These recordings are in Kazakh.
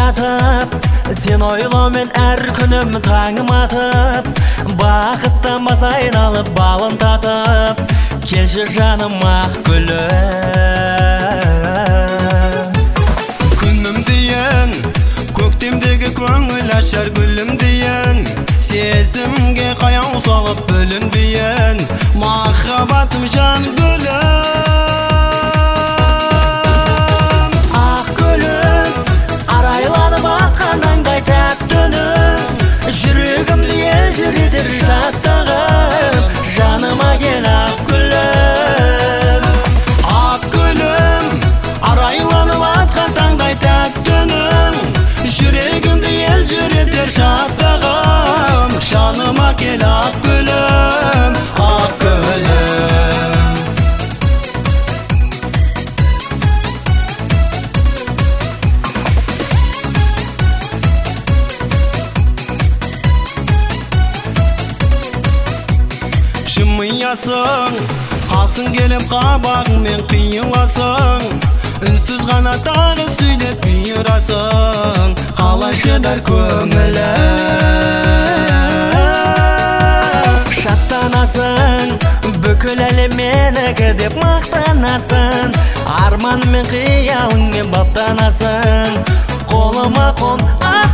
жатып, сен ойлаумен әр күнім таңым атып, бақыттан бас айналып балын татып, келші жаным ақ гүлім. Күнім дейін, көктемдегі көңіл ашар гүлім дейін, сезімге қаяу салып бөлін дейін, махаббатым жан гүлім. Ақ гүлім, арайланып атқан таңдай тәтті үнің, жүрегімді елжіретер шаттығым, жаныма кел ақ гүлім. Ақ гүлім, арайланып атқан таңдай тәтті үнің, жүрегімді елжіретер шаттығым, жаныма кел ақ гүлім, ақ гүлім. Жымиясың, қасың келіп қабағыңмен қиыласың, үнсіз ғана тағы сөйлеп бұйырасың, қалай шыдар көңілім. Шаттанасың, бүкіл әлем менікі деп мақтанасың, арманмен қиялыңмен баптанасың, қолыма қон ақ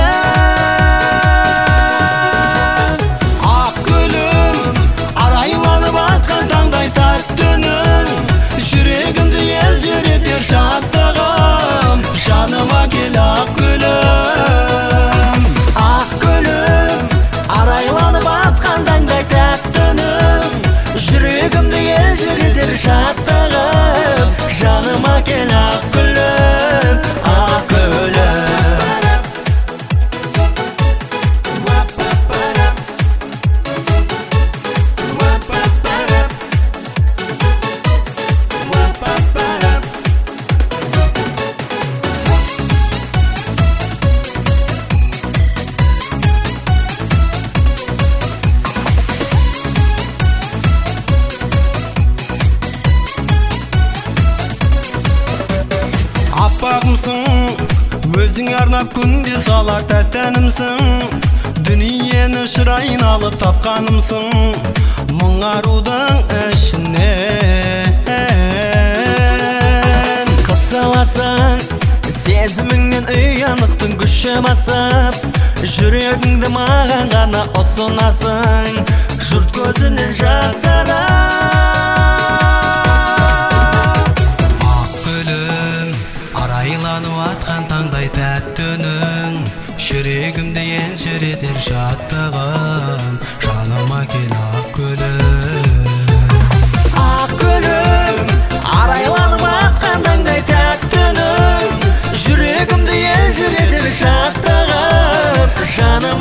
гүлім. Ақ гүлім, арайланып атқан таңдай тәтті үнің, жүрегімді елжіретер шаттығым, жаныма кел ақ гүлім. Ақ гүлім, арайланып атқан таңдай тәтті үнің, жүрегімді елжіретер шаттығым, жаныма кел ақ гүлім, ақ гүлім. Аппағымсың, өзің арнап күнде салар тәттәнімсің, дүниені шырайын алып тапқанымсың, мұңарудың ішінен. Қысыласың, сезіміңнен ұянықтың күші басып, жүрегіңді маған ғана ұсынасың, жұрт көзінен жасырып. Ақ гүлім, арайланып атқан таңдай тәтті үнің, жүрегімді елжіретер шаттығым, жаныма кел ақ гүлім. Ақ гүлім, арайланып атқан таңдай тәтті үнің, жүрегімді елжіретер шаттығым, жаныма